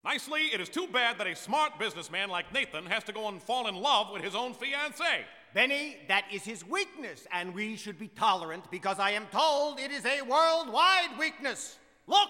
Nicely, it is too bad that a smart businessman like Nathan has to go and fall in love with his own fiancée. Benny, that is his weakness, and we should be tolerant because I am told it is a worldwide weakness. Look!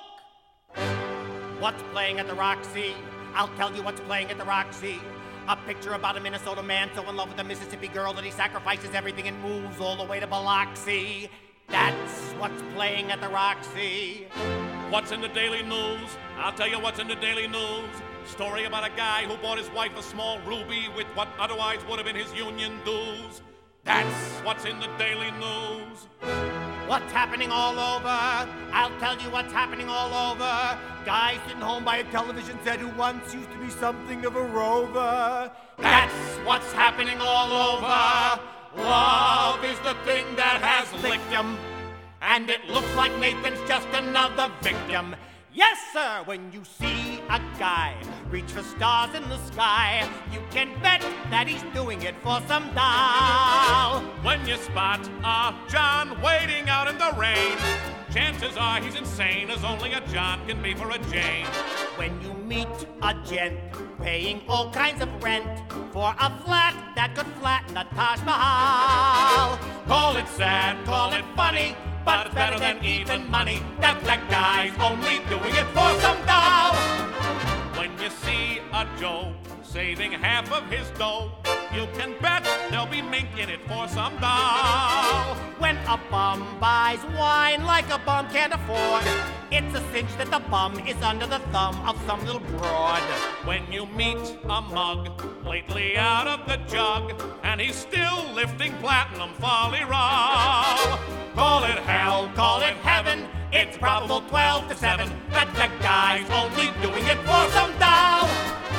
What's playing at the Roxy? I'll tell you what's playing at the Roxy. A picture about a Minnesota man so in love with a Mississippi girl that he sacrifices everything and moves all the way to Biloxi. That's what's playing at the Roxy. What's in the Daily News? I'll tell you what's in the Daily News. Story about a guy who bought his wife a small ruby with what otherwise would have been his union dues. That's what's in the Daily News. What's happening all over? I'll tell you what's happening all over. Guy sitting home by a television set who once used to be something of a rover. That's what's happening all over. Love is the thing that has licked him, and it looks like Nathan's just another victim. Yes, sir, when you see a guy reach for stars in the sky, you can bet that he's doing it for some doll. When you spot a John waiting out in the rain, chances are he's insane, as only a John can be for a Jane. When you meet a gent paying all kinds of rent for a flat that could flatten the Taj Mahal, Call it sad, call it funny, but it's better than even money. That guy's only doing it for some doll. When you see a Joe saving half of his dough, you can bet they'll be minking it for some doll. When a bum buys wine like a bum can't afford, it's a cinch that the bum is under the thumb of some little broad. When you meet a mug lately out of the jug, and he's still lifting platinum folly roll, call it hell, call it heaven, it's probable 12 to 7 that the guy's only doing it for some doll.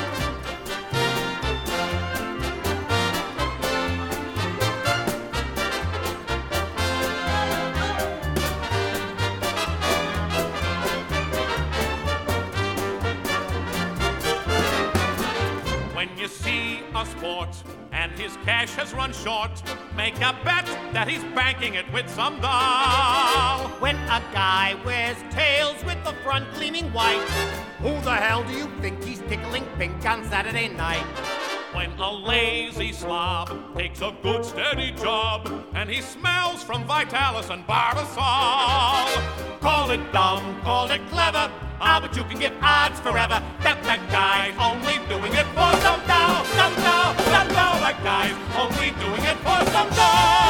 When you see a sport and his cash has run short, make a bet that he's banking it with some doll. When a guy wears tails with the front gleaming white, who the hell do you think he's tickling pink on Saturday night? When a lazy slob takes a good steady job and he smells from Vitalis and Barbasol, call it dumb, call it clever, but you can give odds forever that guy's only doing it for some dough, some dough, some dough. That guy's only doing it for some dough.